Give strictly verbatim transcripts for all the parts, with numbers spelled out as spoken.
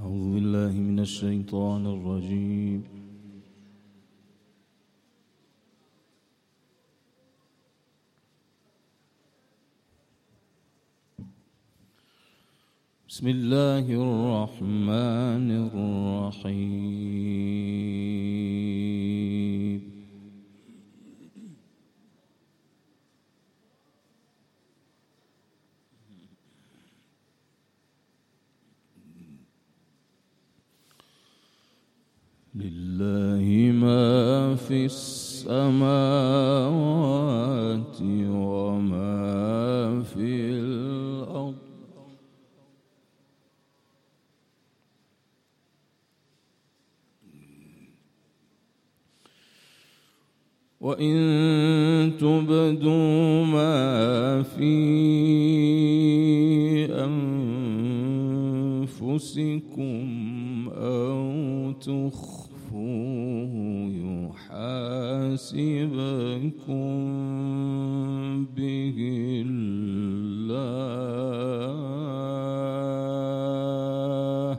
أعوذ بالله من الشيطان الرجيم. بسم الله الرحمن الرحيم. لله ما في السماوات وما في الأرض وإن تبدوا ما في أنفسكم أو تخفوه يحاسبكم به الله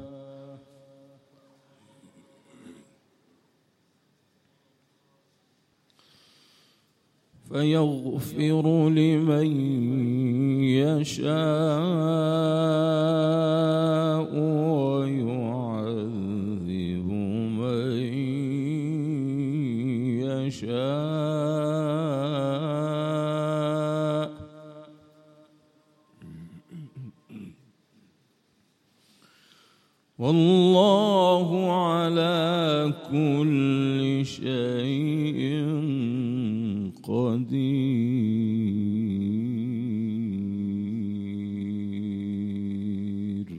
فيغفر لمن يشاء ويعذب من يشاء والله على كل شيء قدير.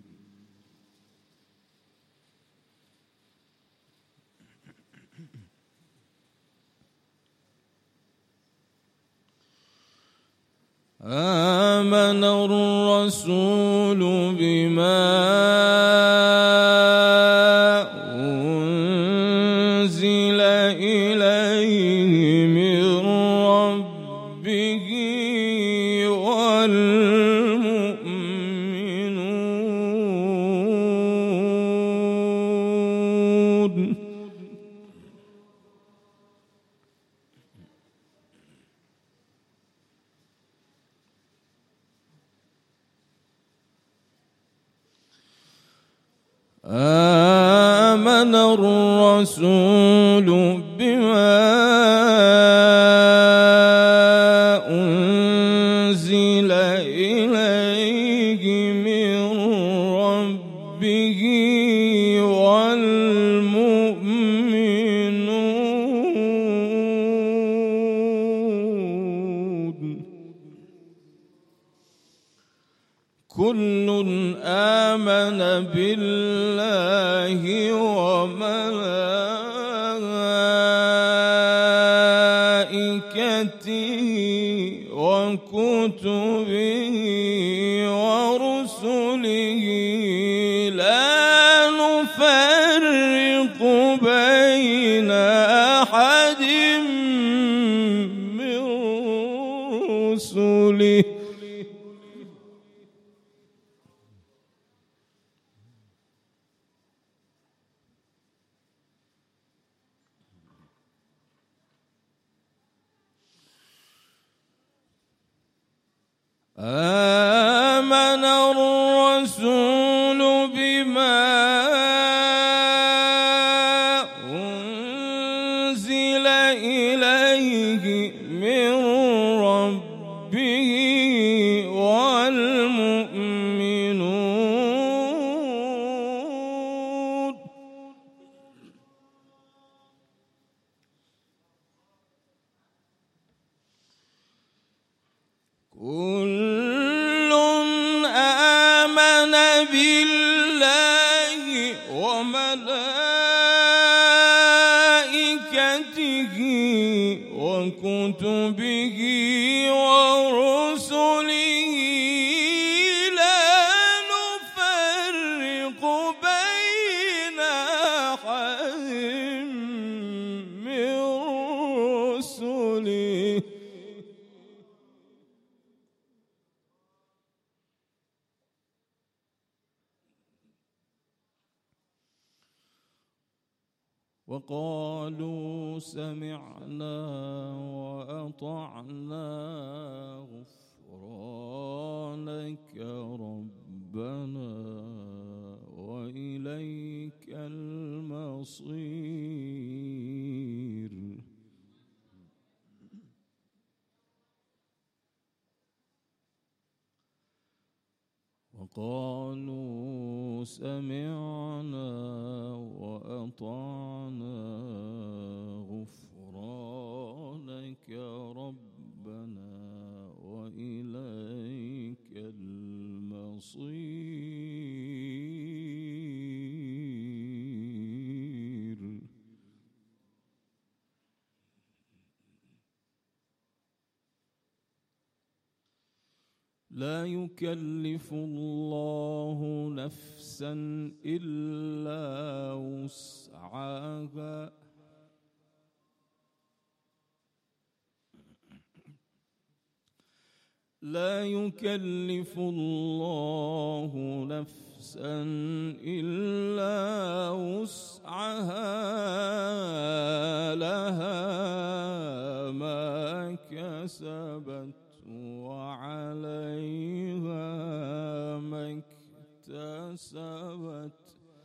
آمن الرسول بما أنزل إليه من ربه والمؤمنون آمن الرسول بما أنزل إليه من ربه والمؤمنون كل آمن بالله وملائكته وكتبه ورسله لا نفرق بين أحد من رسله آمن الرسول بما أنزل إليه من ربه والمؤمنون كل آمن بالله وملائكته وكتبه ورسله لا نفرق بين أحد من رسله وقالوا سمعنا وأطعنا غفرانك ربنا وإليك المصير. وقالوا سمعنا وأطعنا غفرانك ربنا وإليك المصير. لا يكلف الله نفسا إلا وسعها لا يكلف الله نفسا إلا وسعها لها ما كسبت وعليها ما اكتسبت.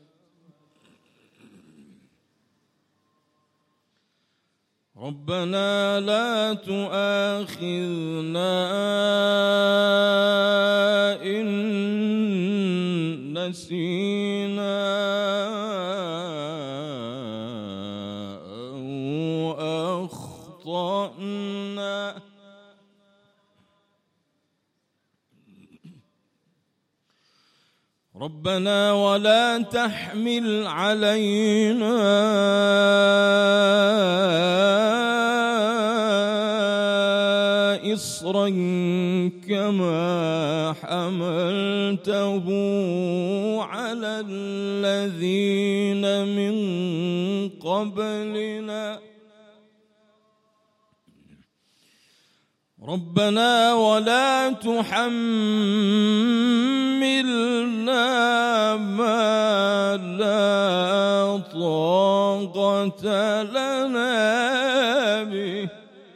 ربنا لا تؤاخذنا إن نسينا أو أخطأنا. ربنا ولا تحمل علينا إصرا كما حملته على الذين من قبلنا. ربنا ولا تحملنا ما لا طاقة لنا به.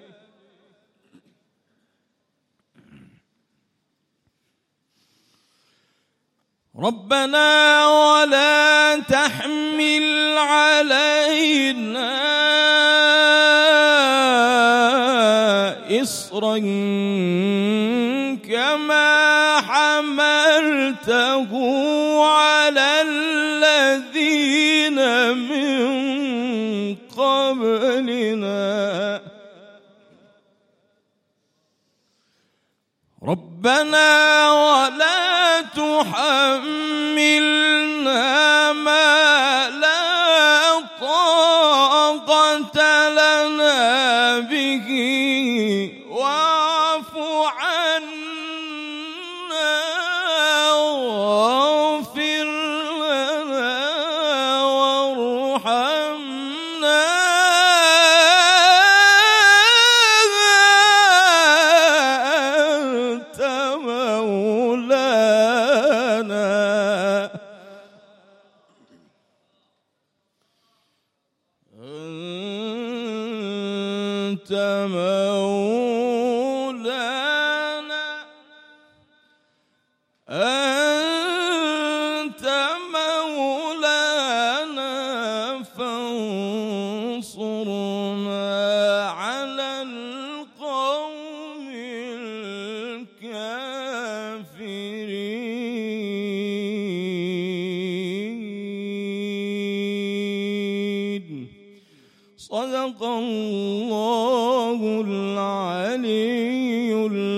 ربنا ولا تحمل علينا إصرا كما حملته على الذين من قبلنا. ربنا ولا تحملنا ما لا طاقة لنا به واعف عنا واغفر لنا وارحمنا أنت مولانا. أنت مولانا أنت مولانا فانصرنا على القوم الكافرين. صدق الله العلي